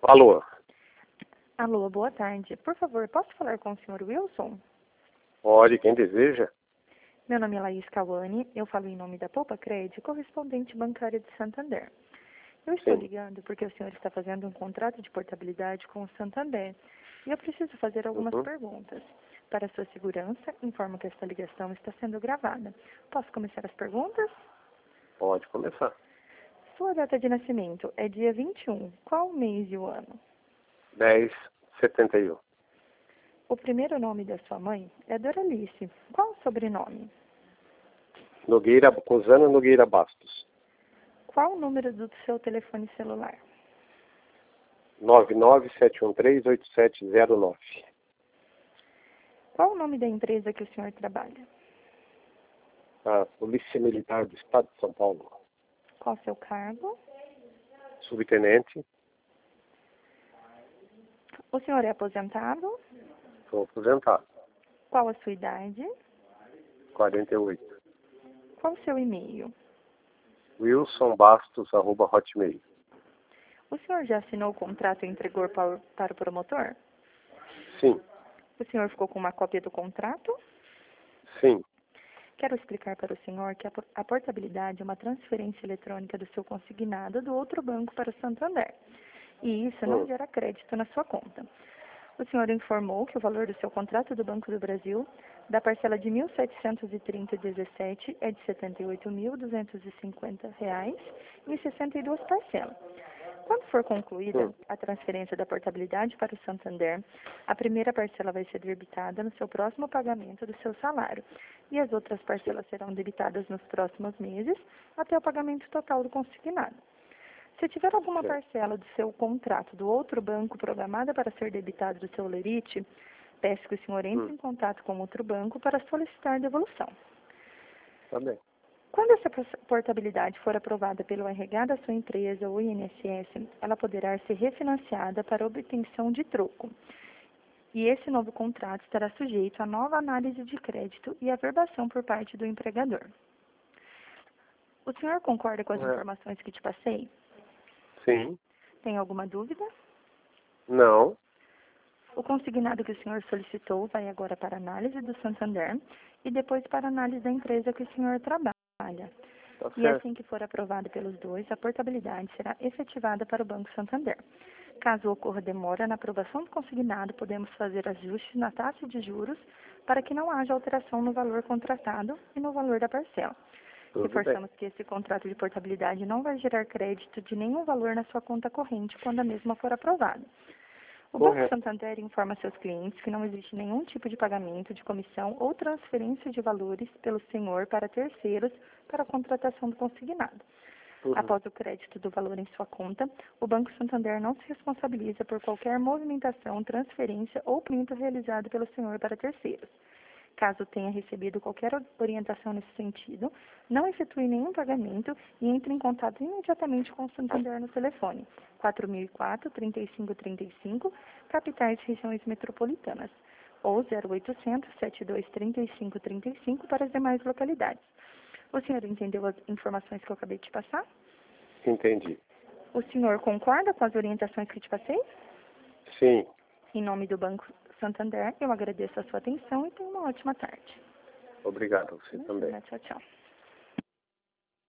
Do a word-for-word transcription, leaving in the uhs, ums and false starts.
Alô? Alô, boa tarde. Por favor, posso falar com o senhor Wilson? Pode, quem deseja? Meu nome é Laís Cauane, eu falo em nome da Poupa Crédito, correspondente bancária de Santander. Eu estou Sim. ligando porque o senhor está fazendo um contrato de portabilidade com o Santander e eu preciso fazer algumas Uhum. perguntas. Para sua segurança, informo que esta ligação está sendo gravada. Posso começar as perguntas? Pode começar. Sua data de nascimento é dia vinte e um. Qual o mês e o ano? dez setenta e um. O primeiro nome da sua mãe é Doralice. Qual o sobrenome? Nogueira, Cosana Nogueira Bastos. Qual o número do seu telefone celular? nove nove sete um três oito sete zero nove. Qual o nome da empresa que o senhor trabalha? A Polícia Militar do Estado de São Paulo. Qual o seu cargo? Subtenente. O senhor é aposentado? Sou aposentado. Qual a sua idade? quarenta e oito. Qual o seu e-mail? Wilson Bastos, arroba hotmail. O senhor já assinou o contrato e entregou para, para o promotor? Sim. O senhor ficou com uma cópia do contrato? Sim. Quero explicar para o senhor que a, a portabilidade é uma transferência eletrônica do seu consignado do outro banco para o Santander. E isso não Hum. gera crédito na sua conta. O senhor informou que o valor do seu contrato do Banco do Brasil, da parcela de mil setecentos e trinta vírgula dezessete, é de setenta e oito mil duzentos e cinquenta reais em sessenta e duas parcelas. Quando for concluída Hum. a transferência da portabilidade para o Santander, a primeira parcela vai ser debitada no seu próximo pagamento do seu salário e as outras parcelas serão debitadas nos próximos meses até o pagamento total do consignado. Se tiver alguma Certo. parcela do seu contrato do outro banco programada para ser debitada do seu lerite, peço que o senhor entre Hum. em contato com outro banco para solicitar devolução. Tá bem. Quando essa portabilidade for aprovada pelo R H da sua empresa ou I N S S, ela poderá ser refinanciada para obtenção de troco. E esse novo contrato estará sujeito a nova análise de crédito e averbação por parte do empregador. O senhor concorda com as É. informações que te passei? Sim. Tem alguma dúvida? Não. O consignado que o senhor solicitou vai agora para análise do Santander e depois para análise da empresa que o senhor trabalha. Tá E certo. assim que for aprovado pelos dois, a portabilidade será efetivada para o Banco Santander. Caso ocorra demora na aprovação do consignado, podemos fazer ajustes na taxa de juros para que não haja alteração no valor contratado e no valor da parcela. Tudo bem. Reforçamos que esse contrato de portabilidade não vai gerar crédito de nenhum valor na sua conta corrente quando a mesma for aprovada. O Banco Correto. Santander informa seus clientes que não existe nenhum tipo de pagamento de comissão ou transferência de valores pelo senhor para terceiros para a contratação do consignado. Uhum. Após o crédito do valor em sua conta, o Banco Santander não se responsabiliza por qualquer movimentação, transferência ou pagamento realizado pelo senhor para terceiros. Caso tenha recebido qualquer orientação nesse sentido, não efetue nenhum pagamento e entre em contato imediatamente com o Santander no telefone quatro mil e quatro, trinta e cinco trinta e cinco, capitais e regiões metropolitanas, ou zero oitocentos, setenta e dois, trinta e cinco trinta e cinco para as demais localidades. O senhor entendeu as informações que eu acabei de te passar? Entendi. O senhor concorda com as orientações que te passei? Sim. Em nome do Banco Santander, eu agradeço a sua atenção e tenha uma ótima tarde. Obrigado. Você também. Tchau, tchau.